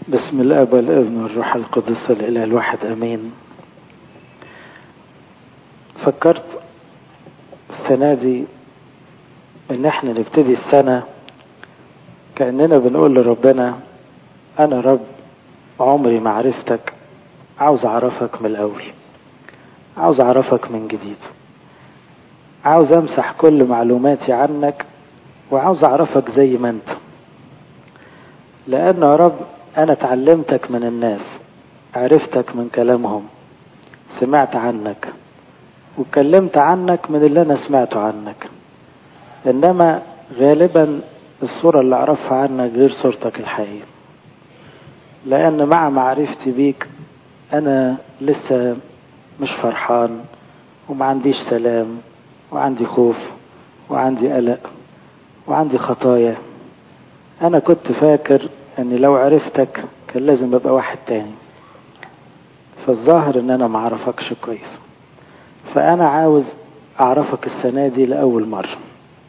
بسم الاب والابن والروح القدس الاله الواحد امين. فكرت السنه دي ان احنا نبتدي السنه كاننا بنقول لربنا انا رب عمري ما عرفتك، عاوز اعرفك من الاول، عاوز اعرفك من جديد، عاوز امسح كل معلوماتي عنك وعاوز اعرفك زي ما انت. لان يا رب انا اتعلمتك من الناس، عرفتك من كلامهم، سمعت عنك واتكلمت عنك من اللي انا سمعته عنك، انما غالبا الصورة اللي اعرفها عنك غير صورتك الحقيقية. لان مع معرفتي بيك انا لسه مش فرحان وما عنديش سلام وعندي خوف وعندي قلق وعندي خطايا. انا كنت فاكر اني لو عرفتك كان لازم ابقى واحد تاني، فالظاهر ان انا ما اعرفكش كويس. فانا عاوز اعرفك السنة دي لاول مرة.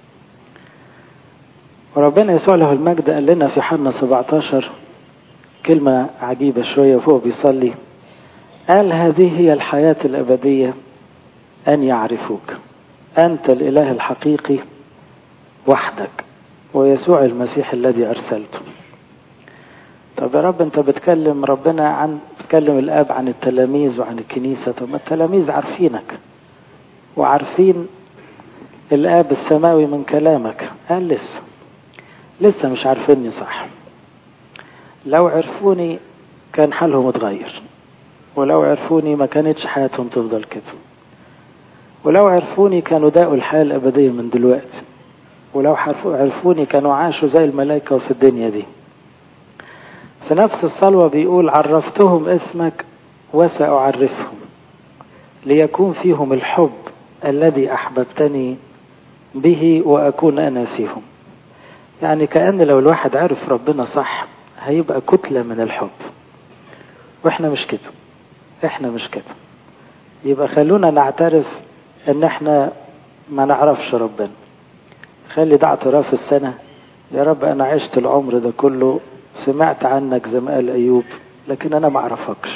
وربنا يسوع له المجد قال لنا في يوحنا 17 كلمة عجيبة شوية وهو بيصلي، قال هذه هي الحياة الأبدية أن يعرفوك أنت الإله الحقيقي وحدك ويسوع المسيح الذي أرسلته. طب يا رب أنت بتكلم ربنا بتكلم الآب عن التلاميذ وعن الكنيسة، طب ما التلاميذ عارفينك وعارفين الآب السماوي من كلامك. قال لسه مش عارفيني صح. لو عرفوني كان حالهم اتغير، ولو عرفوني ما كانتش حياتهم تفضل كده، ولو عرفوني كانوا داقوا الحياة الأبدية من دلوقتي، ولو عرفوني كانوا عاشوا زي الملائكة في الدنيا دي. في نفس الصلوة بيقول عرفتهم اسمك وسأعرفهم ليكون فيهم الحب الذي أحببتني به وأكون أنا فيهم. يعني كأن لو الواحد عرف ربنا صح هيبقى كتلة من الحب، واحنا مش كده، احنا مش كده. يبقى خلونا نعترف ان احنا ما نعرفش ربنا. خلي ده اعتراف السنة، يا رب انا عشت العمر ده كله سمعت عنك زي ما قال ايوب، لكن انا ما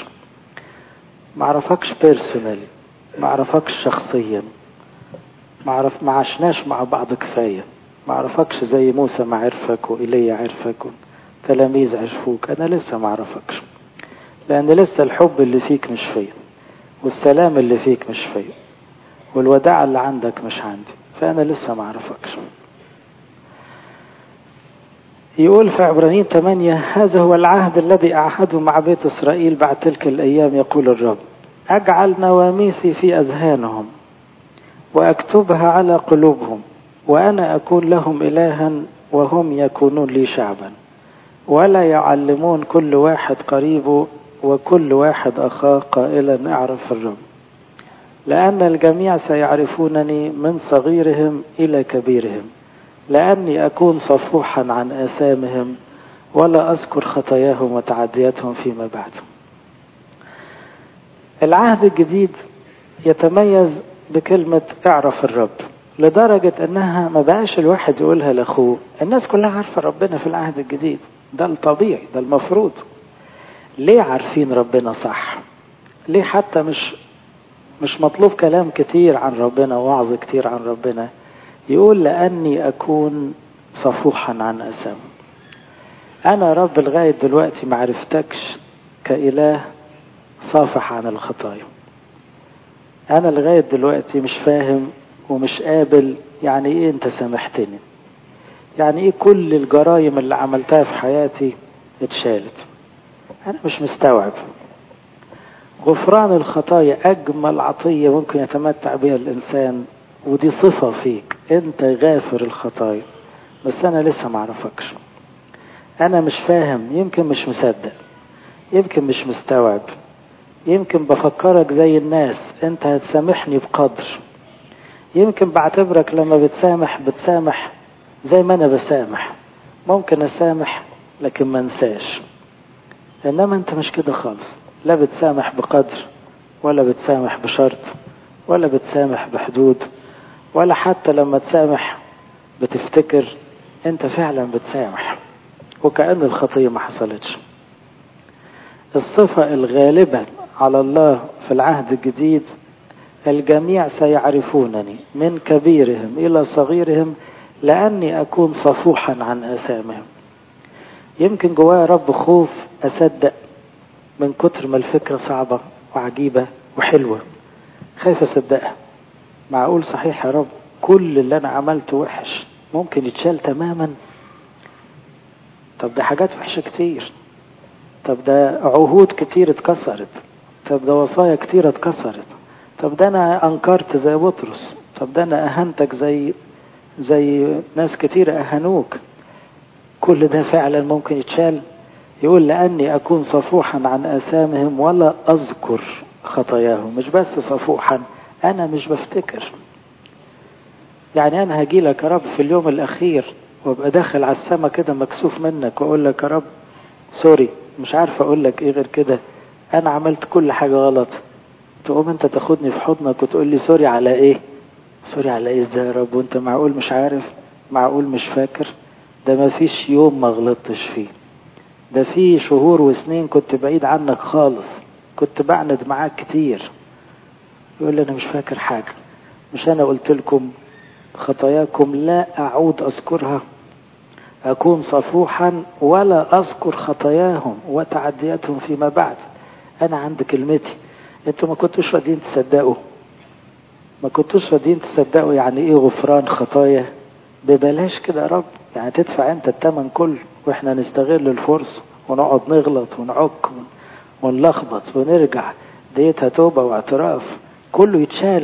اعرفكش بيرسونالي، ما اعرفكش شخصيا، ما عشناش مع بعض كفاية، ما اعرفكش زي موسى ما عرفك وإيليا عرفك وتلاميذ عرفوك. انا لسه ما اعرفكش، لان لسه الحب اللي فيك مش فيا، والسلام اللي فيك مش فيا، والوداع اللي عندك مش عندي، فانا لسه ما اعرفكش. يقول في عبرانيين 8 هذا هو العهد الذي أعهده مع بيت إسرائيل بعد تلك الأيام يقول الرب أجعل نواميسي في أذهانهم وأكتبها على قلوبهم وأنا أكون لهم إلها وهم يكونون لي شعبا ولا يعلمون كل واحد قريبه وكل واحد أخاه قائلا اعرف الرب لأن الجميع سيعرفونني من صغيرهم إلى كبيرهم لأني أكون صفوحا عن آثامهم ولا أذكر خطاياهم وتعدياتهم فيما بعد. العهد الجديد يتميز بكلمة اعرف الرب، لدرجة أنها ما بقاش الواحد يقولها لأخوه. الناس كلها عارفة ربنا في العهد الجديد، ده الطبيعي، ده المفروض. ليه عارفين ربنا صح؟ ليه حتى مش مطلوب كلام كتير عن ربنا ووعظ كتير عن ربنا؟ يقول لأني أكون صفوحا عن أثام. أنا رب لغاية دلوقتي معرفتكش كإله صافح عن الخطايا. أنا لغاية دلوقتي مش فاهم ومش قابل يعني إيه أنت سامحتني، يعني إيه كل الجرائم اللي عملتها في حياتي اتشالت. أنا مش مستوعب. غفران الخطايا أجمل عطية ممكن يتمتع بها الإنسان، ودي صفة فيك، انت غافر الخطايا، بس انا لسه معرفكش. انا مش فاهم، يمكن مش مصدق، يمكن مش مستوعب، يمكن بفكرك زي الناس انت هتسامحني بقدر، يمكن بعتبرك لما بتسامح زي ما انا بسامح، ممكن اسامح لكن ما انساش. انما انت مش كده خالص، لا بتسامح بقدر ولا بتسامح بشرط ولا بتسامح بحدود، ولا حتى لما تسامح بتفتكر انت فعلا بتسامح وكأن الخطية ما حصلتش. الصفة الغالبة على الله في العهد الجديد: الجميع سيعرفونني من كبيرهم إلى صغيرهم لأني أكون صفوحا عن آثامهم. يمكن جوايا رب خوف أصدق من كتر ما الفكرة صعبة وعجيبة وحلوة، خايف أصدقها. معقول صحيح يا رب كل اللي أنا عملته وحش ممكن يتشال تماما؟ طب ده حاجات وحشة كتير، طب ده عهود كتير اتكسرت، طب ده وصايا كتير اتكسرت، طب ده أنا أنكرت زي بطرس، طب ده أنا أهنتك زي ناس كتير أهنوك. كل ده فعلا ممكن يتشال؟ يقول: لأني أكون صفوحا عن آثامهم ولا أذكر خطاياهم. مش بس صفوحا، أنا مش بفتكر. يعني أنا هجي لك يا رب في اليوم الأخير وابقى داخل على السما كده مكسوف منك وأقول لك: يا رب سوري، مش عارف أقول لك إيه غير كده، أنا عملت كل حاجة غلط. تقوم أنت تاخدني في حضنك وتقول لي: سوري على إيه؟ سوري على إيه إزاي يا رب؟ وأنت معقول مش عارف؟ معقول مش فاكر؟ ده ما فيش يوم ما غلطتش فيه، ده في شهور وسنين كنت بعيد عنك خالص، كنت بعند معاك كتير. يقول لي: أنا مش فاكر حاجة. مش أنا قلت لكم خطاياكم لا أعود أذكرها؟ أكون صفوحا ولا أذكر خطاياهم وتعدياتهم فيما بعد. أنا عند كلمتي. أنتوا ما كنتوش راضيين تصدقوا، ما كنتوش راضيين تصدقوا يعني إيه غفران خطايا ببلاش كده يا رب. يعني تدفع أنت الثمن كله وإحنا نستغل الفرصة ونقعد نغلط ونعك ونلخبط ونرجع. ديتها توبة واعتراف، كله يتشال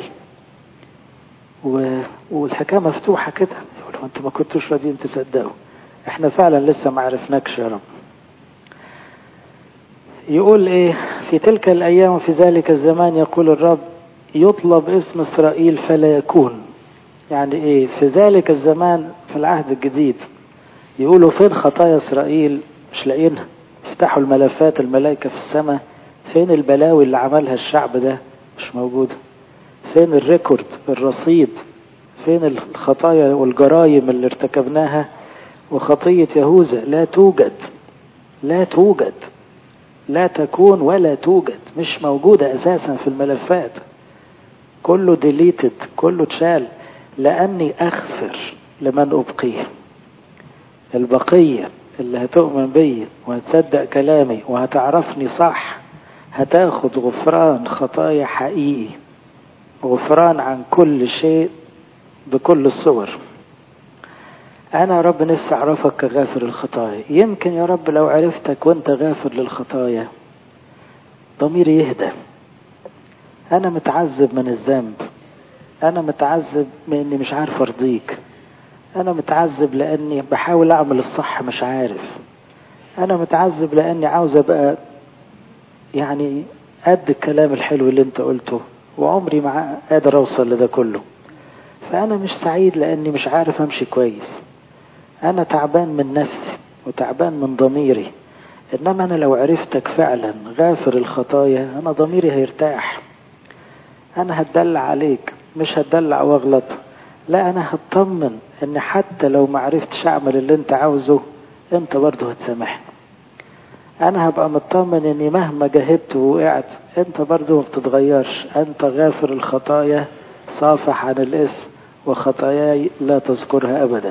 والحكاية مفتوحة كده. يقولوا: أنتوا ما كنتوش راضيين تصدقوا، احنا فعلا لسه ما عرفناكش يا رب. يقول ايه في تلك الايام وفي ذلك الزمان يقول الرب: يطلب اسم اسرائيل فلا يكون. يعني ايه في ذلك الزمان؟ في العهد الجديد يقولوا: فين خطايا اسرائيل؟ مش لاقينها. افتحوا الملفات الملائكة في السماء، فين البلاوي اللي عملها الشعب ده؟ مش موجودة. فين الريكورد الرصيد؟ فين الخطايا والجرائم اللي ارتكبناها؟ وخطية يهوذا لا توجد، لا توجد، لا تكون ولا توجد، مش موجودة أساسا في الملفات. كله ديليتد، كله اتشال. لأني أغفر لمن أبقيه. البقية اللي هتؤمن بي وهتصدق كلامي وهتعرفني صح هتاخد غفران خطايا حقيقي، غفران عن كل شيء بكل الصور. أنا يا رب نفسي أعرفك كغافر الخطايا. يمكن يا رب لو عرفتك وأنت غافر للخطايا ضميري يهدى. أنا متعذب من الذنب، أنا متعذب من إني مش عارف أرضيك، أنا متعذب لأني بحاول أعمل الصح مش عارف، أنا متعذب لأني عاوز أبقى يعني قد الكلام الحلو اللي أنت قلته وعمري ما قادر أوصل لده كله. فأنا مش سعيد لأني مش عارف أمشي كويس. أنا تعبان من نفسي وتعبان من ضميري. إنما أنا لو عرفتك فعلا غافر الخطايا أنا ضميري هيرتاح. أنا هتدلع عليك، مش هتدلع واغلط، لا أنا هتطمن إن حتى لو ما عرفتش أعمل اللي أنت عاوزه أنت برضه هتسامحني. أنا هبقى مطمن إني مهما جهدت ووقعت أنت برضه ما بتتغيرش. أنت غافر الخطايا صافح عن الاسم وخطاياي لا تذكرها أبدا.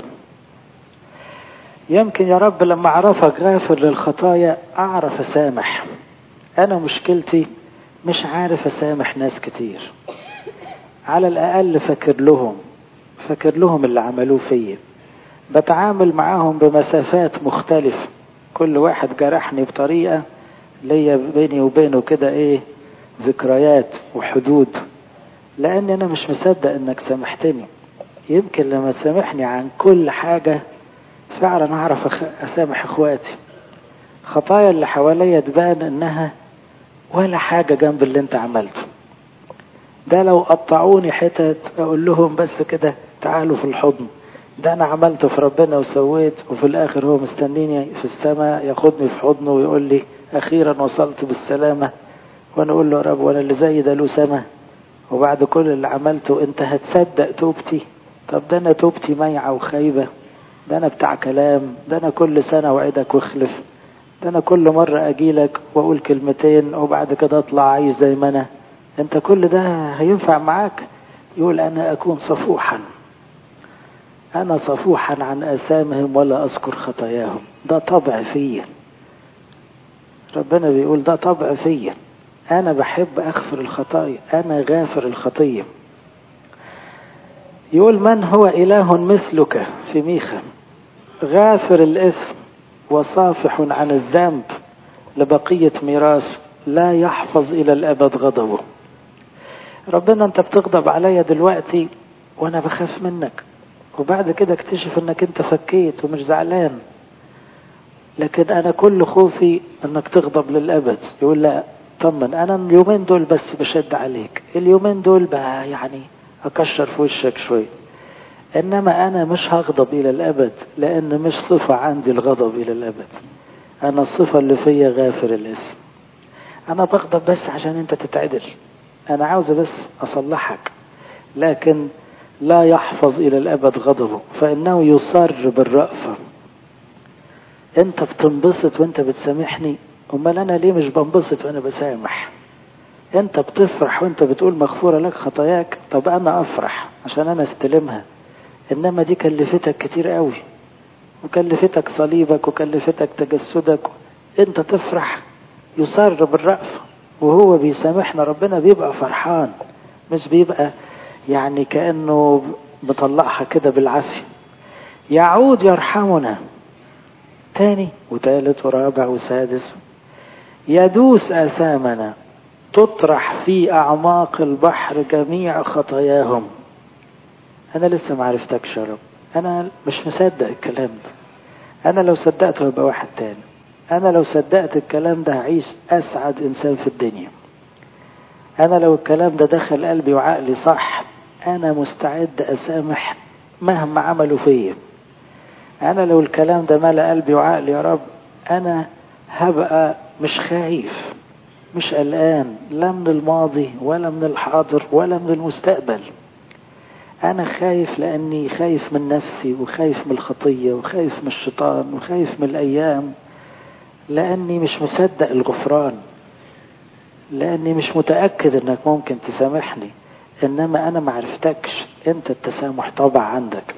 يمكن يا رب لما أعرفك غافر للخطايا أعرف أسامح. أنا مشكلتي مش عارف أسامح ناس كتير. على الأقل فاكر لهم اللي عملوه فيا، بتعامل معاهم بمسافات مختلفة، كل واحد جرحني بطريقة ليا بيني وبينه كده ايه ذكريات وحدود، لأن أنا مش مصدق إنك سامحتني. يمكن لما تسامحني عن كل حاجة فعلا أعرف أسامح إخواتي. خطايا اللي حواليا تبان إنها ولا حاجة جنب اللي أنت عملته ده. لو قطعوني حتت أقول لهم بس كده تعالوا في الحضن، ده أنا عملته في ربنا وسويت، وفي الآخر هو مستنيني في السماء ياخدني في حضنه ويقول لي أخيرا وصلت بالسلامة. وأنا أقول له: يا رب وأنا اللي زي ده له سما؟ وبعد كل اللي عملته أنت هتصدق توبتي؟ طب ده أنا توبتي ميعة وخيبة، ده أنا بتاع كلام، ده أنا كل سنة وعدك واخلف، ده أنا كل مرة أجيلك وأقول كلمتين وبعد كده أطلع عايش زي ما أنا. أنت كل ده هينفع معاك؟ يقول أنا أكون صفوحا، أنا صفوحا عن آثامهم ولا أذكر خطاياهم. ده طبع فيا، ربنا بيقول ده طبع فيا، أنا بحب أغفر الخطايا، أنا غافر الخطية. يقول من هو إله مثلك في ميخا، غافر الإثم وصافح عن الذنب لبقية ميراث، لا يحفظ إلى الأبد غضبه. ربنا أنت بتغضب عليا دلوقتي وأنا بخاف منك، وبعد كده اكتشف أنك أنت فكيت ومش زعلان، لكن أنا كل خوفي أنك تغضب للأبد. يقول لا طمن، أنا اليومين دول بس بشد عليك، اليومين دول بقى يعني أكشر في وشك شوي، إنما أنا مش هغضب إلى الأبد، لأن مش صفة عندي الغضب إلى الأبد. أنا الصفة اللي فيا غافر الاسم. أنا بغضب بس عشان أنت تتعدل، أنا عاوز بس أصلحك، لكن لا يحفظ إلى الأبد غضبه، فإنه يصر بالرأفة. أنت بتنبسط وأنت بتسامحني، أمال أنا ليه مش بنبسط وأنا بسامح؟ أنت بتفرح وأنت بتقول مغفورة لك خطاياك، طب أنا أفرح عشان أنا استلمها، إنما دي كلفتك كتير قوي، وكلفتك صليبك وكلفتك تجسدك، أنت تفرح. يصر بالرأفة، وهو بيسامحنا ربنا بيبقى فرحان، مش بيبقى يعني كأنه بطلعها كده بالعافية. يعود يرحمنا تاني وثالث ورابع وسادس. يدوس آثامنا، تطرح في أعماق البحر جميع خطاياهم. أنا لسه ما عرفتكش يا رب، أنا مش مصدق الكلام ده، أنا لو صدقته هبقى واحد تاني، أنا لو صدقت الكلام ده هعيش أسعد إنسان في الدنيا، أنا لو الكلام ده دخل قلبي وعقلي صح أنا مستعد أسامح مهما عملوا فيا. أنا لو الكلام ده ملأ قلبي وعقلي يا رب أنا هبقى مش خايف، مش قلقان، لا من الماضي ولا من الحاضر ولا من المستقبل. أنا خايف لأني خايف من نفسي، وخايف من الخطية، وخايف من الشيطان، وخايف من الأيام، لأني مش مصدق الغفران، لأني مش متأكد أنك ممكن تسامحني، إنما أنا معرفتكش، أنت التسامح طبع عندك.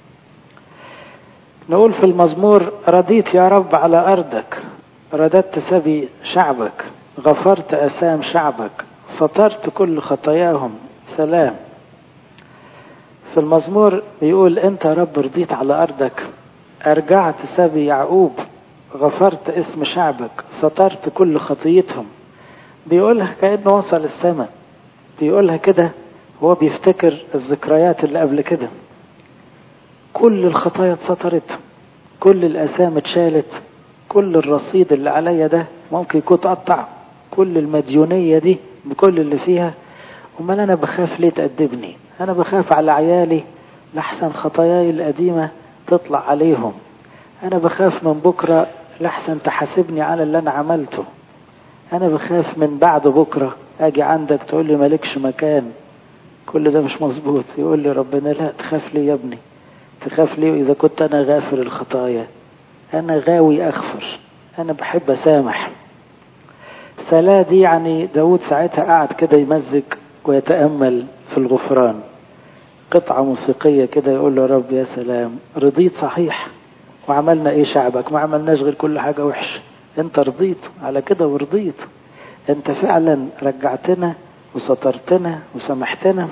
نقول في المزمور رضيت يا رب على أرضك، رددت سبي شعبك، غفرت أثام شعبك، سترت كل خطاياهم، سلام. في المزمور بيقول أنت يا رب رضيت على أرضك، أرجعت سبي يعقوب، غفرت اسم شعبك، سترت كل خطيتهم. بيقولها كأنه وصل السماء، بيقولها كده هو بيفتكر الذكريات اللي قبل كده، كل الخطايا اتسترت، كل الآثام اتشالت، كل الرصيد اللي عليا ده ممكن يكون اتقطع، كل المديونية دي بكل اللي فيها. امال انا بخاف ليه تأدبني؟ انا بخاف على عيالي لحسن خطاياي القديمة تطلع عليهم، انا بخاف من بكرة لحسن تحاسبني على اللي انا عملته، انا بخاف من بعد بكرة اجي عندك تقول لي مالكش مكان، كل ده مش مظبوط. يقول لي ربنا لا تخاف لي يا ابني، تخاف لي إذا كنت أنا غافر الخطايا، أنا غاوي أغفر، أنا بحب أسامح. سلا دي يعني داود ساعتها قاعد كده يمزج ويتأمل في الغفران، قطعة موسيقية كده، يقول له يا رب يا سلام، رضيت صحيح وعملنا ايه شعبك؟ ما عملناش غير كل حاجة وحش، انت رضيت على كده ورضيت، انت فعلا رجعتنا وسترتنا وسامحتنا.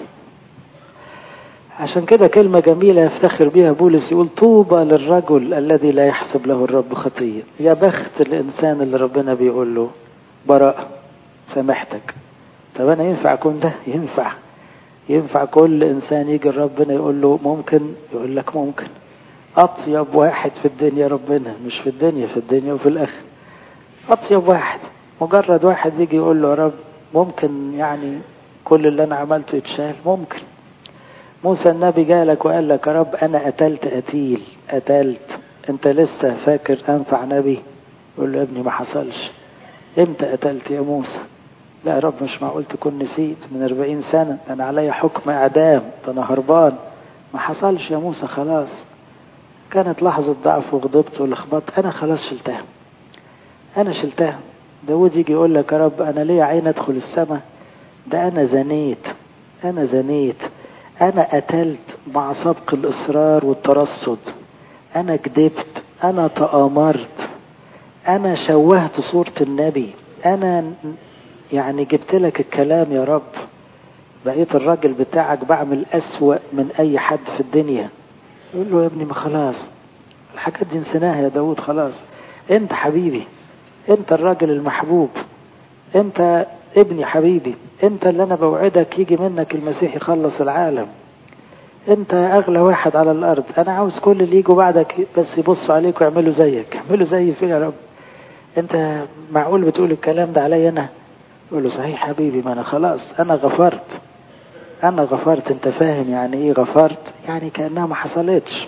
عشان كده كلمة جميلة يفتخر بها بولس، يقول طوبى للرجل الذي لا يحسب له الرب خطية. يا بخت الإنسان اللي ربنا بيقول له براءة سامحتك. طب أنا ينفع أكون ده؟ ينفع كل إنسان يجي ربنا يقول له ممكن؟ يقول لك ممكن. أطيب واحد في الدنيا ربنا، مش في الدنيا، في الدنيا وفي الآخر أطيب واحد. مجرد واحد يجي يقول له يا رب ممكن يعني كل اللي أنا عملته يتشال؟ ممكن. موسى النبي جالك وقال لك يا رب أنا قتلت، أنت لسه فاكر أنفع نبي؟ يقول له يا ابني ما حصلش. أنت قتلت يا موسى؟ لا يا رب مش معقول تكون نسيت، من 40 سنة أنا علي حكم إعدام، أنا هربان. ما حصلش يا موسى، خلاص كانت لحظة ضعف وغضبت ولخبط، أنا خلاص شلتها. أنا شلتها. داود يجي يقول لك يا رب أنا ليه عين أدخل السماء؟ ده أنا زنيت، أنا زنيت، أنا قتلت مع سبق الإصرار والترصد، أنا كذبت، أنا تآمرت، أنا شوهت صورة النبي، أنا يعني جبت لك الكلام يا رب، بقيت الراجل بتاعك بعمل أسوأ من أي حد في الدنيا. يقول له يا ابني ما خلاص الحاجات دي نسيناها يا داود، خلاص انت حبيبي، انت الراجل المحبوب، انت ابني حبيبي، انت اللي انا بوعدك يجي منك المسيح يخلص العالم، انت اغلى واحد على الارض، انا عاوز كل اللي يجوا بعدك بس يبصوا عليك ويعملوا زيك. يعملوا زي فين يا رب؟ انت معقول بتقول الكلام ده عليا انا؟ يقول له صحيح حبيبي، ما انا خلاص انا غفرت، انا غفرت. انت فاهم يعني ايه غفرت؟ يعني كأنها ما حصلتش.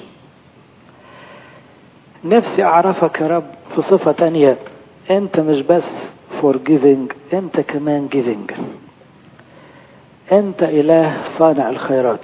نفسي اعرفك يا رب في صفة تانية، انت مش بس forgiving، انت كمان giving. انت اله صانع الخيرات.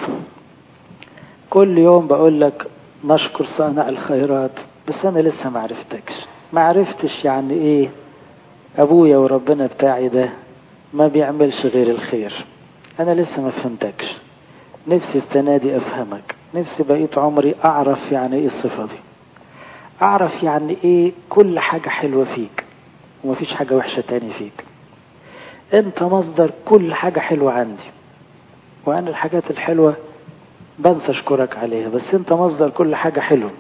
كل يوم بقول لك نشكر صانع الخيرات، بس انا لسه ما عرفتكش، ما عرفتش يعني ايه ابويا وربنا بتاعي ده ما بيعملش غير الخير. انا لسه ما فهمتكش، نفسي السنة دي افهمك، نفسي بقيت عمري اعرف يعني ايه الصفة دي، اعرف يعني ايه كل حاجة حلوة فيك ومفيش حاجة وحشة تاني فيك. انت مصدر كل حاجة حلوة عندي، وانا الحاجات الحلوة بنسى اشكرك عليها، بس انت مصدر كل حاجة حلوة.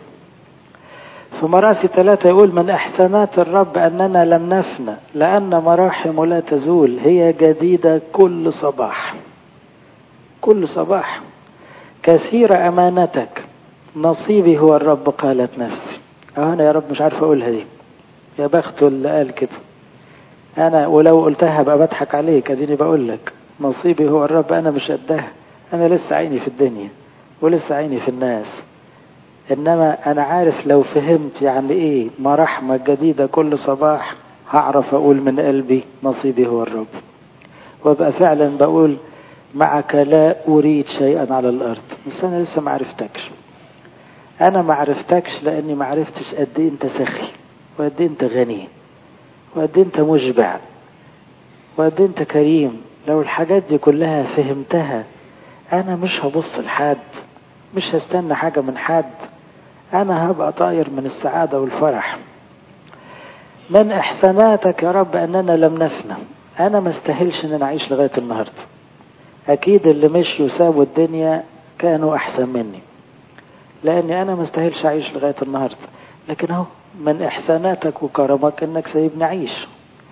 في مراسي 3 يقول من احسانات الرب اننا لم نفنى لان مراحم لا تزول، هي جديدة كل صباح. كل صباح. كثير امانتك، نصيبي هو الرب قالت نفسي. انا يا رب مش عارف اقولها دي، يا بخته اللي قال كده. انا ولو قلتها بقى بضحك عليك، اديني بقول لك نصيبي هو الرب، انا مش قدها، انا لسه عيني في الدنيا ولسه عيني في الناس. انما انا عارف لو فهمت يعني ايه مراحمة جديدة كل صباح، هعرف اقول من قلبي نصيبي هو الرب، وابقى فعلا بقول معك لا اريد شيئا على الارض. بس انا لسه ما عرفتكش، انا ما عرفتكش لاني ما عرفتش قد ايه انت سخي، وقد ايه انت غني، وقد ايه انت مشبع، وقد ايه انت كريم. لو الحاجات دي كلها فهمتها، انا مش هبص لحد، مش هستنى حاجة من حد، انا هبقى طاير من السعادة والفرح. من احساناتك يا رب اننا لم نفنى. انا ما استاهلش ان انا اعيش لغاية النهاردة، اكيد اللي مشوا وسابوا الدنيا كانوا احسن مني، لاني انا ما استاهلش اعيش لغاية النهاردة، لكن اهو من احساناتك وكرمك انك سايبني اعيش.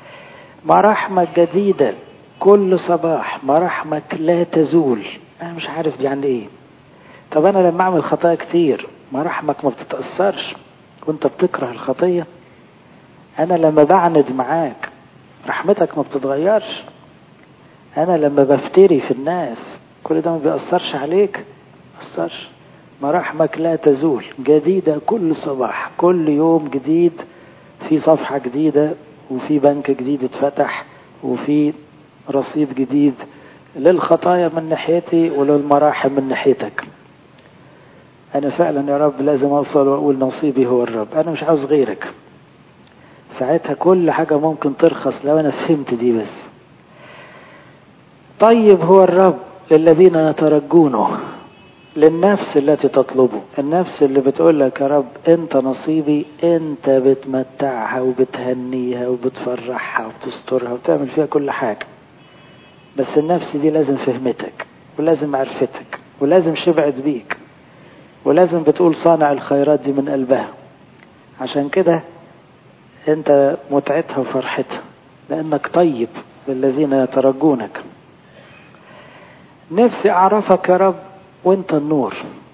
مراحمك جديدة كل صباح، مراحمك لا تزول. انا مش عارف دي يعني ايه. طب انا لما اعمل خطايا كتير مراحمك ما بتتأثرش وانت بتكره الخطية؟ انا لما بعند معاك رحمتك ما بتتغيرش؟ انا لما بفتري في الناس كل ده ما بيأثرش عليك؟ بيأثرش. مراحمك لا تزول، جديدة كل صباح، كل يوم جديد، في صفحة جديدة، وفي بنك جديد اتفتح، وفي رصيد جديد للخطايا من ناحيتي وللمراحم من ناحيتك. انا فعلا يا رب لازم اوصل واقول نصيبي هو الرب، انا مش عاوز غيرك. ساعتها كل حاجة ممكن ترخص لو انا فهمت دي بس. طيب هو الرب للذين يترجونه، للنفس التي تطلبه، النفس اللي بتقول لك يا رب انت نصيبي، انت بتمتعها وبتهنيها وبتفرحها وبتسترها وبتعمل فيها كل حاجة. بس النفس دي لازم فهمتك ولازم معرفتك ولازم شبعت بيك، ولازم بتقول صانع الخيرات دي من قلبها. عشان كده انت متعتها وفرحتها، لانك طيب للذين يترجونك. نفسي اعرفك يا رب وانت النور،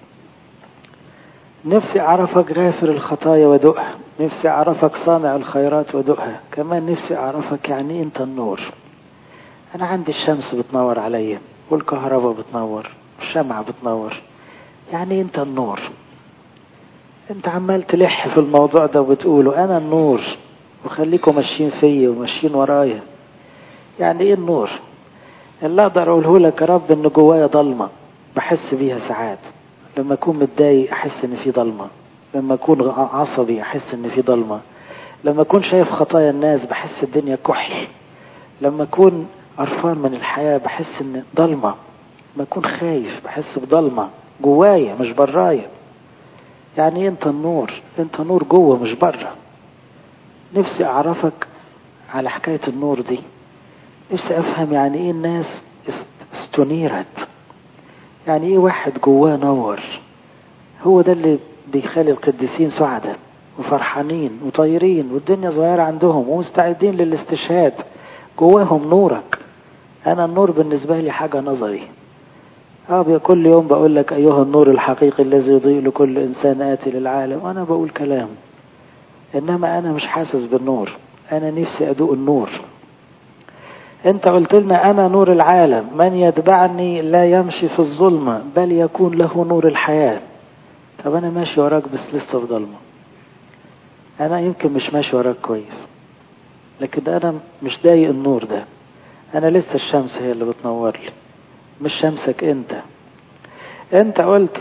نفسي اعرفك غافر الخطايا ودقها، نفسي اعرفك صانع الخيرات ودقها، كمان نفسي اعرفك يعني انت النور. انا عندي الشمس بتنور عليا والكهرباء بتنور والشمعة بتنور، يعني انت النور. انت عمال تلح في الموضوع ده وبتقوله انا النور وخليكم ماشيين فيا وماشيين ورايا. يعني ايه النور؟ اللي اقدر اقوله لك يا رب ان جوايا ضلمة بحس بيها ساعات، لما اكون متضايق احس ان في ضلمة، لما اكون عصبي احس ان في ضلمة، لما أكون شايف خطايا الناس بحس الدنيا كحل. لما أكون قرفان من الحياة بحس إن ضلمة. لما أكون خايف بحس بضلمة جوايا مش برايا. يعني أنت النور، أنت نور جوه مش بره. نفسي أعرفك على حكاية النور دي. نفسي أفهم يعني إيه الناس استنيرت، يعني إيه واحد جواه نور. هو ده اللي بيخلي القديسين سعداء وفرحانين وطايرين والدنيا صغيرة عندهم ومستعدين للاستشهاد. جواهم نورك. أنا النور بالنسبة لي حاجة نظري. كل يوم بقول لك أيها النور الحقيقي الذي يضيء لكل إنسان آتي للعالم، وأنا بقول كلام، إنما أنا مش حاسس بالنور. أنا نفسي أدوق النور. أنت قلت لنا أنا نور العالم، من يتبعني لا يمشي في الظلمة بل يكون له نور الحياة. طب أنا ماشي وراك بس لسه في ظلمة. أنا يمكن مش ماشي وراك كويس، لكن أنا مش ضايق النور ده. أنا لسه الشمس هي اللي بتنور لي، مش شمسك أنت. أنت قلت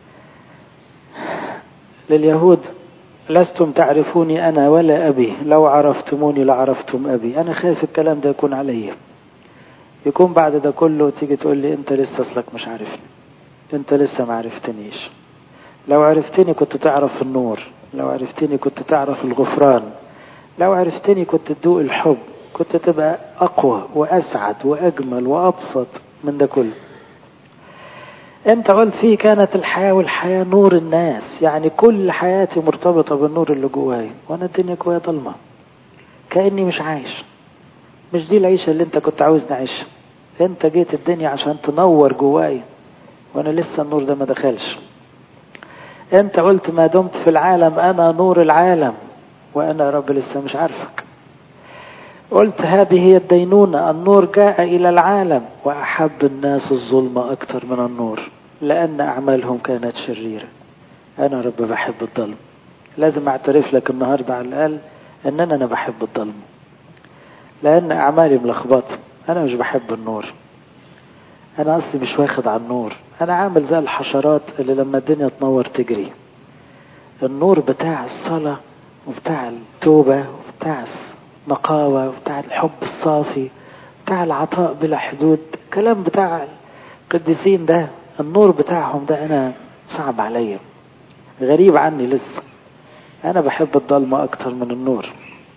لليهود لستم تعرفوني أنا ولا أبي، لو عرفتموني لعرفتم أبي. أنا خايف الكلام ده يكون عليا، يكون بعد ده كله تيجي تقول لي أنت لسه أصلك مش عارفني، أنت لسه ما عرفتنيش. لو عرفتني كنت تعرف النور، لو عرفتني كنت تعرف الغفران، لو عرفتني كنت تدوق الحب، كنت تبقى أقوى وأسعد وأجمل وأبسط من ده كله. انت قلت فيه كانت الحياة، والحياة نور الناس. يعني كل حياتي مرتبطة بالنور اللي جواي، وانا الدنيا جوايا ضلمة كأني مش عايش. مش دي العيشة اللي انت كنت عاوز نعيشها. انت جيت الدنيا عشان تنور جواي، وانا لسه النور ده ما دخلش. انت قلت ما دمت في العالم انا نور العالم، وانا يا رب لسه مش عارفك. قلت هذه هي الدينونة، النور جاء إلى العالم وأحب الناس الظلمة أكثر من النور لأن أعمالهم كانت شريرة. أنا رب بحب الظلم. لازم أعترف لك النهاردة على الأقل أن أنا بحب الظلم، لأن أعمالي ملخبطة. أنا مش بحب النور. أنا أصلي مش واخد على النور. أنا عامل زي الحشرات اللي لما الدنيا تنور تجري. النور بتاع الصلاة وبتاع التوبة وبتاع نقاوة وبتاع الحب الصافي بتاع العطاء بلا حدود، كلام بتاع القديسين ده، النور بتاعهم ده أنا صعب عليا، غريب عني لسه. أنا بحب الضلمة أكتر من النور.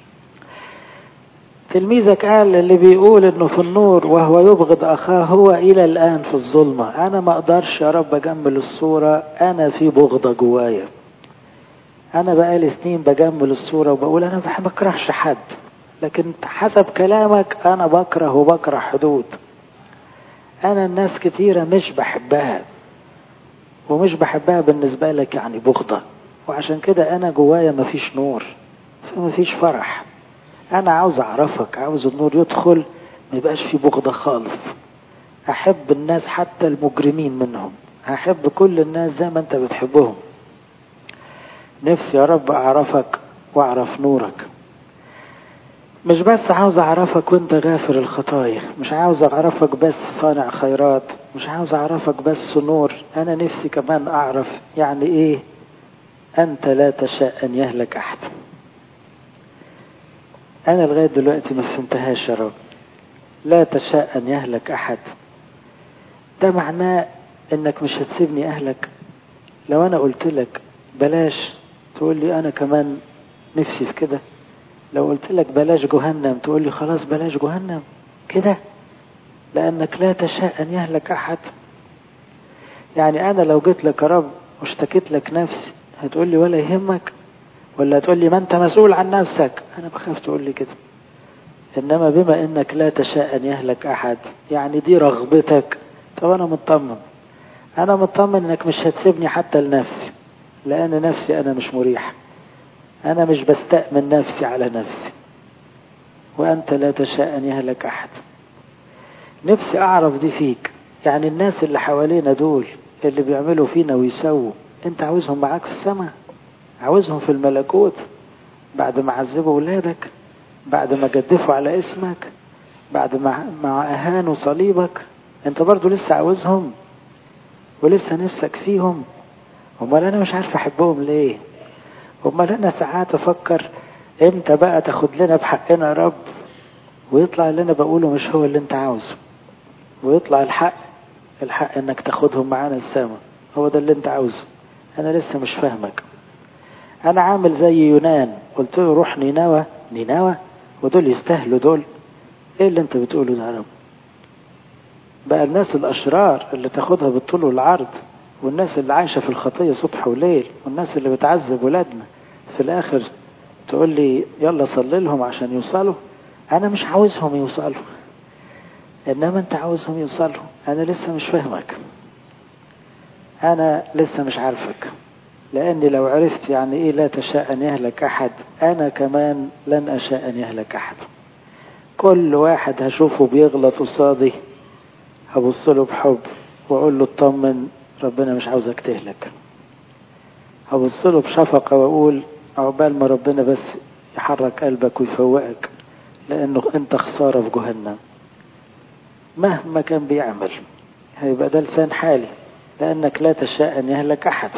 تلميذك قال اللي بيقول إنه في النور وهو يبغض أخاه هو إلى الآن في الظلمة. أنا ما أقدرش يا رب أجمل الصورة، أنا في بغضة جوايا. أنا بقالي سنين بجمل الصورة وبقول أنا ما بكرهش حد، لكن حسب كلامك أنا بكره وبكره حدود. أنا الناس كتيرة مش بحبها، ومش بحبها بالنسبة لك يعني بغضة، وعشان كده أنا جوايا مفيش نور، مفيش فرح. أنا عاوز أعرفك، عاوز النور يدخل، ما يبقاش في بغضة خالص. أحب الناس حتى المجرمين منهم، أحب كل الناس زي ما أنت بتحبهم. نفسي يا رب أعرفك وأعرف نورك. مش بس عاوز أعرفك وأنت غافر الخطايا، مش عاوز أعرفك بس صانع خيرات، مش عاوز أعرفك بس نور. أنا نفسي كمان أعرف يعني إيه أنت لا تشاء أن يهلك أحد. أنا لغاية دلوقتي ما فهمتهاش يا رب. لا تشاء أن يهلك أحد ده معناه إنك مش هتسيبني أهلك. لو أنا قلت لك بلاش تقول لي أنا كمان نفسي في كده. لو قلت لك بلاش جهنم تقول لي خلاص بلاش جهنم كده، لأنك لا تشاء أن يهلك أحد. يعني أنا لو جيت لك يا رب واشتكيت لك نفسي هتقول لي ولا يهمك، ولا هتقول لي ما أنت مسؤول عن نفسك؟ أنا بخاف تقول لي كده. إنما بما إنك لا تشاء أن يهلك أحد يعني دي رغبتك، طب أنا مطمن. أنا مطمن إنك مش هتسيبني حتى لنفسي، لأن نفسي أنا مش مريح. أنا مش بستأمن نفسي على نفسي، وأنت لا تشاء أن يهلك أحد. نفسي أعرف دي فيك. يعني الناس اللي حوالينا دول اللي بيعملوا فينا ويسووا، أنت عاوزهم معاك في السماء، عاوزهم في الملكوت بعد ما عذبوا ولادك، بعد ما جدفوا على اسمك، بعد ما أهانوا صليبك. أنت برضو لسه عاوزهم ولسه نفسك فيهم. امال انا مش عارف احبهم ليه؟ امال انا ساعات افكر امتى بقى تاخد لنا بحقنا يا رب؟ ويطلع اللي انا بقوله مش هو اللي انت عاوزه، ويطلع الحق انك تاخدهم معانا السما، هو ده اللي انت عاوزه. انا لسه مش فاهمك. انا عامل زي يونان، قلت له روح نينوى. نينوى ودول يستاهلوا دول؟ ايه اللي انت بتقوله ده يا رب؟ بقى الناس الاشرار اللي تاخدها بالطول والعرض، والناس اللي عايشة في الخطية صبح وليل، والناس اللي بتعذب ولادنا، في الاخر تقول لي يلا صلي لهم عشان يوصلوا؟ انا مش عاوزهم يوصلوا، انما انت عاوزهم يوصلوا. انا لسه مش فاهمك، انا لسه مش عارفك. لاني لو عرفت يعني ايه لا تشاء ان يهلك احد، انا كمان لن اشاء ان يهلك احد. كل واحد هشوفه بيغلط قصادي هبص له بحب واقول له اطمن، ربنا مش عاوزك تهلك. هبص له بشفقة واقول عقبال ما ربنا بس يحرك قلبك ويفوقك، لانه انت خسارة في جهنم. مهما كان بيعمل هيبقى ده لسان حالي، لانك لا تشاء ان يهلك احد.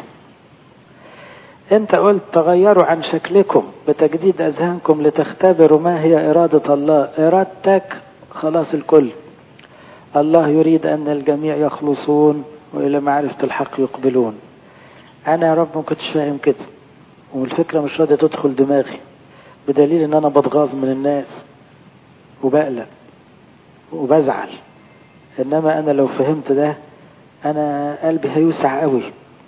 انت قلت تغيروا عن شكلكم بتجديد اذهانكم لتختبروا ما هي ارادة الله. ارادتك خلاص الكل. الله يريد ان الجميع يخلصون والى معرفة الحق يقبلون. انا يا رب ما كنتش فاهم كده، والفكرة مش راضية تدخل دماغي، بدليل ان انا بتغاظ من الناس وبقلق وبزعل. انما انا لو فهمت ده انا قلبي هيوسع قوي.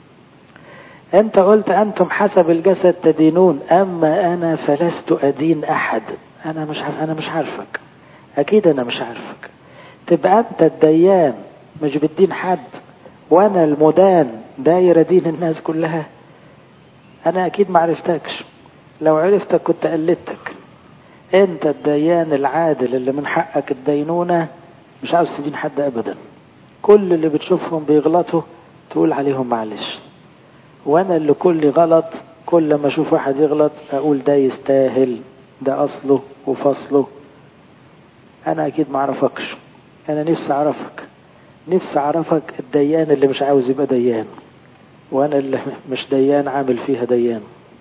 انت قلت انتم حسب الجسد تدينون، اما انا فلست ادين احد. انا مش عارفك، اكيد انا مش عارفك. تبقى انت الديان مش بتدين حد، وانا المدان داير دين الناس كلها. انا اكيد ما عرفتكش، لو عرفتك كنت قلدتك. انت الديان العادل اللي من حقك الدينونة، مش عاوز تدين حد ابدا. كل اللي بتشوفهم بيغلطوا تقول عليهم معلش، وانا اللي كل غلط كل ما اشوف واحد يغلط اقول ده يستاهل، ده اصله وفصله. انا اكيد ما اعرفكش، انا نفسي اعرفك. نفسي اعرفك الديان اللي مش عاوز يبقى ديان، وانا اللي مش ديان عامل فيها ديان.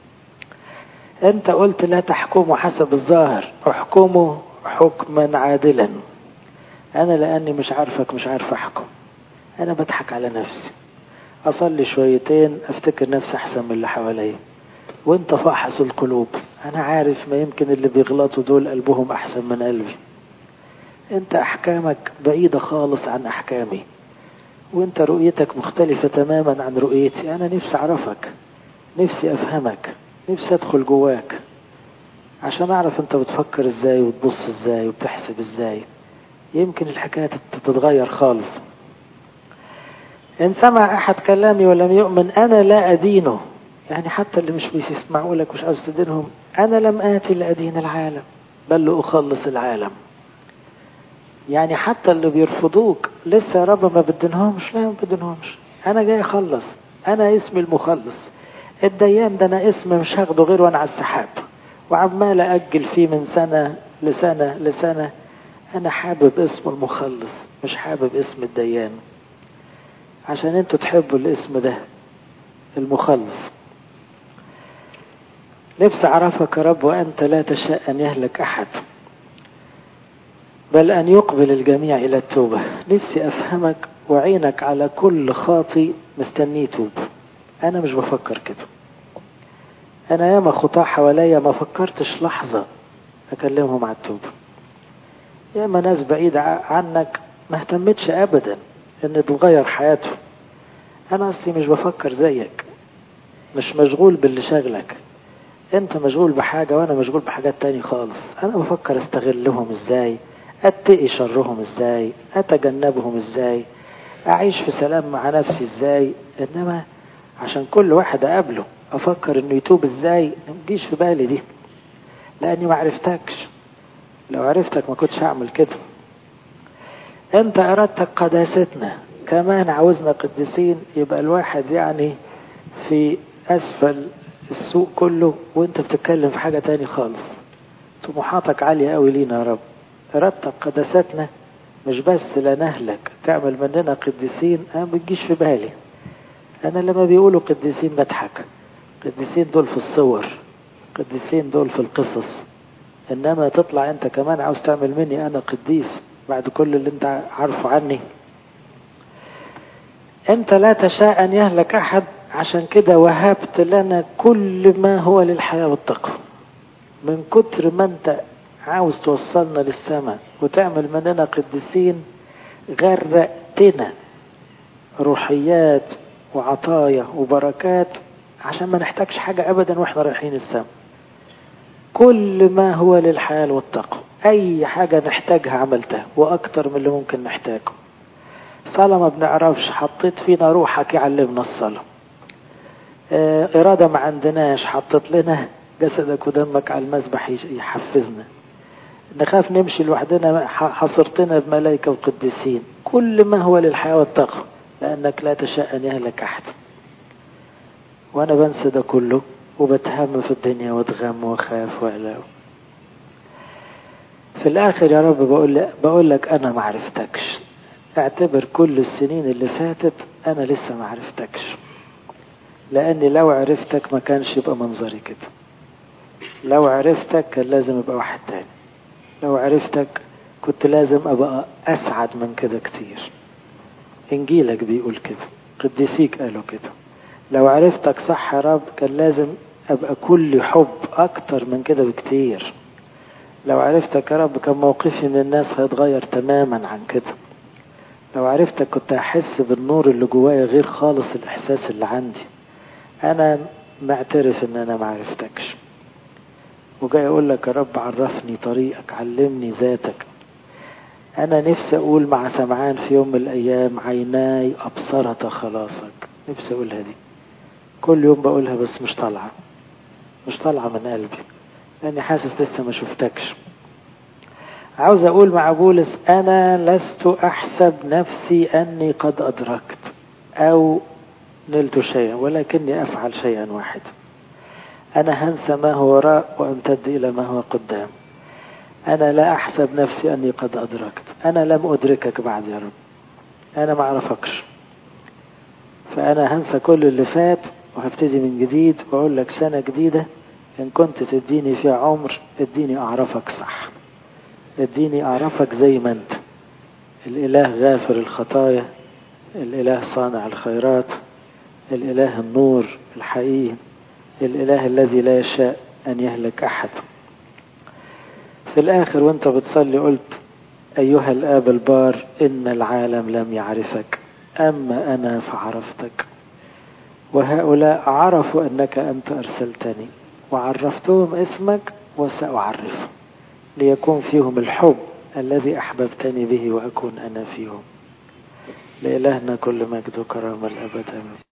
انت قلت لا تحكموا حسب الظاهر، احكموا حكما عادلا. انا لاني مش عارفك مش عارف احكم. انا بضحك على نفسي، اصلي شويتين افتكر نفسي احسن من اللي حواليا، وانت فاحص القلوب. انا عارف ما يمكن اللي بيغلطوا دول قلبهم احسن من قلبي. انت احكامك بعيدة خالص عن احكامي، وانت رؤيتك مختلفة تماما عن رؤيتي. انا نفسي اعرفك، نفسي افهمك، نفسي ادخل جواك عشان اعرف انت بتفكر ازاي وتبص ازاي وبتحسب ازاي. يمكن الحكاية تتغير خالص. ان سمع احد كلامي ولم يؤمن انا لا ادينه. يعني حتى اللي مش بيسمعوا لك مش عاوز تدينهم، انا لم اتي لادين العالم بل لاخلص العالم. يعني حتى اللي بيرفضوك لسه يا رب ما بدينهمش، لا ما بدينهمش، انا جاي اخلص. انا اسمي المخلص. الديان ده انا اسم مش هاخده غير وانا على السحاب، وعمال اجل فيه من سنة لسنة لسنة. انا حابب اسم المخلص مش حابب اسم الديان، عشان انتوا تحبوا الاسم ده المخلص. نفسي اعرفك يا رب وانت لا تشاء ان يهلك احد بل ان يقبل الجميع الى التوبة. نفسي افهمك وعينك على كل خاطي مستنيه توب. انا مش بفكر كده. انا ياما خطاة حواليا ما فكرتش لحظة اكلمهم على التوبة. ياما ناس بعيدة عنك ما اهتمتش ابدا ان تغير حياتهم. انا اصلي مش بفكر زيك، مش مشغول باللي شاغلك. انت مشغول بحاجة وانا مشغول بحاجات تاني خالص. انا بفكر استغلهم ازاي، اتقي شرهم ازاي، اتجنبهم ازاي، اعيش في سلام مع نفسي ازاي. انما عشان كل واحد اقابله افكر انه يتوب ازاي، مجيش في بالي دي، لاني ما عرفتكش. لو عرفتك ما كنتش هعمل كده. انت ارادتك قداستنا، كمان عاوزنا قديسين. يبقى الواحد يعني في اسفل السوق كله وانت بتتكلم في حاجة تاني خالص. طموحاتك عالية قوي لينا يا رب. ارادتك قداستنا مش بس لا نهلك، تعمل مننا قديسين. انا ما بتجيش في بالي. انا لما بيقولوا قديسين بضحك. قديسين دول في الصور، قديسين دول في القصص، إنما تطلع أنت كمان عاوز تعمل مني أنا قديس بعد كل اللي أنت عارفه عني. أنت لا تشاء أن يهلك أحد، عشان كده وهبت لنا كل ما هو للحياة والتقوى. من كتر ما أنت عاوز توصلنا للسماء وتعمل مننا قديسين، غرقتنا روحيات وعطايا وبركات عشان ما نحتاجش حاجة أبدا وإحنا رايحين السماء. كل ما هو للحياة والتقوى، أي حاجة نحتاجها عملتها وأكتر من اللي ممكن نحتاجه. صلاة ما بنعرفش، حطيت فينا روحك يعلمنا الصلاة. إرادة ما عندناش، حطيت لنا جسدك ودمك على المذبح يحفزنا. نخاف نمشي لوحدنا، حصرتنا بملائكة وقديسين. كل ما هو للحياة والتقوى، لأنك لا تشاء أن يهلك أحد. وأنا بنسى ده كله وبتهم في الدنيا واتغم وخاف وأقلق. في الآخر يا رب بقول لك أنا ما عرفتكش. اعتبر كل السنين اللي فاتت أنا لسه ما عرفتكش، لأني لو عرفتك ما كانش يبقى منظري كده. لو عرفتك كان لازم يبقى واحد تاني. لو عرفتك كنت لازم أبقى أسعد من كده كتير. إنجيلك بيقول كده، قديسيك قالوا كده. لو عرفتك صح يا رب كان لازم أبقى كل حب أكتر من كده بكتير. لو عرفتك يا رب كان موقفي من الناس هيتغير تماما عن كده. لو عرفتك كنت أحس بالنور اللي جوايا غير خالص الإحساس اللي عندي. أنا معترف إن أنا معرفتكش، وجاي أقول لك يا رب عرفني طريقك، علمني ذاتك. أنا نفسي أقول مع سمعان في يوم من الأيام عيناي أبصرت خلاصك. نفسي أقولها دي كل يوم بقولها، بس مش طالعة من قلبي لأني حاسس لسه ما شفتكش. عاوز أقول مع بولس أنا لست أحسب نفسي أني قد أدركت أو نلت شيئا، ولكني أفعل شيئا واحد. أنا هنسى ما هو وراء وأمتد إلى ما هو قدام. أنا لا أحسب نفسي أني قد أدركت. أنا لم أدركك بعد يا رب، أنا ما أعرفكش. فأنا هنسى كل اللي فات وهبتدي من جديد وأقول لك سنة جديدة. إن كنت تديني فيها عمر اديني أعرفك صح، اديني أعرفك زي ما أنت، الإله غافر الخطايا، الإله صانع الخيرات، الإله النور الحقيقي، الإله الذي لا يشاء أن يهلك أحد. في الآخر وانت بتصلي قلت أيها الآب البار إن العالم لم يعرفك أما أنا فعرفتك، وهؤلاء عرفوا أنك أنت أرسلتني وعرفتهم اسمك وسأعرفهم ليكون فيهم الحب الذي أحببتني به وأكون أنا فيهم. لإلهنا كل مجد وكرامة الأبد آمين.